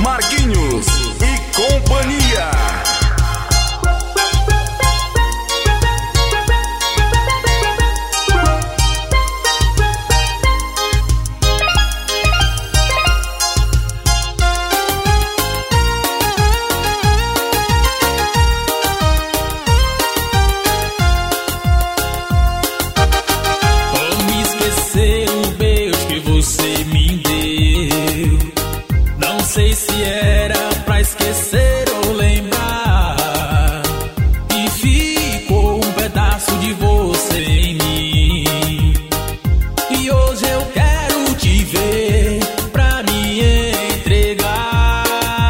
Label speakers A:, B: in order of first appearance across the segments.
A: Marquinhos e companhia.
B: Como esquecer o beijo que você me deu? Não sei se era pra esquecer ou lembrar, e ficou um pedaço de você em mim. E hoje eu quero te ver pra me entregar.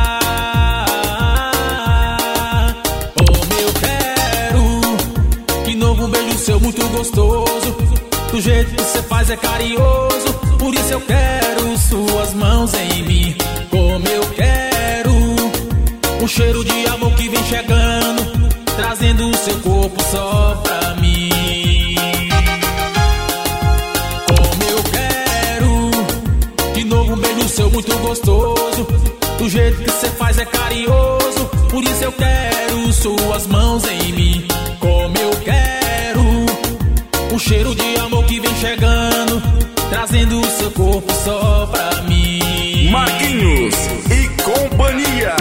B: Como eu quero de novo um beijo seu muito gostoso. Do jeito que você faz é carinhoso, por isso eu quero suas mãos em mim. Como eu quero o cheiro de amor que vem chegando, trazendo o seu corpo só pra mim. Como eu quero de novo um beijo seu muito gostoso. Do jeito que você faz é carinhoso, por isso eu quero suas mãos em mim. Como eu quero o cheiro de amor que vem chegando, trazendo o seu corpo só pra mim.
A: Marquinhos e companhia.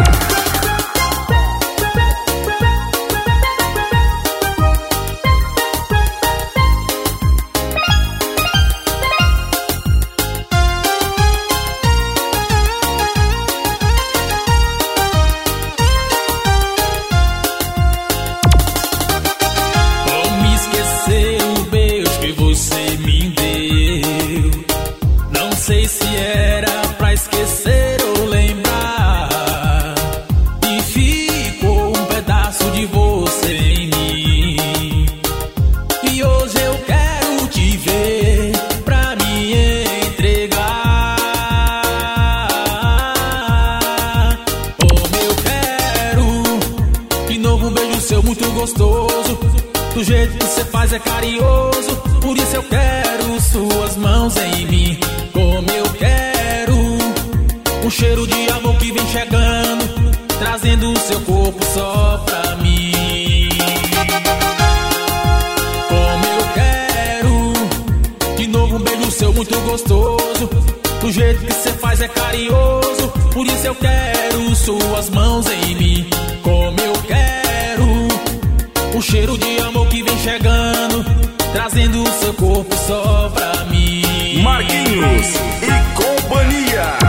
B: Como esquecer o beijo que você me deu? Não sei se era pra esquecer ou lembrar, e ficou um pedaço de você em mim. E hoje eu quero te ver pra me entregar. Como eu quero de novo um beijo seu muito gostoso. Do jeito que você faz é carinhoso, por isso eu quero suas mãos em mim. Como eu quero o cheiro de amor que vem chegando, trazendo o seu corpo só pra mim. Como eu quero de novo um beijo seu muito gostoso. Do jeito que você faz é carinhoso, por isso eu quero suas mãos em mim. Como eu quero o cheiro de amor que vem chegando, trazendo o seu corpo só pra mim.
A: Marquinhos e companhia.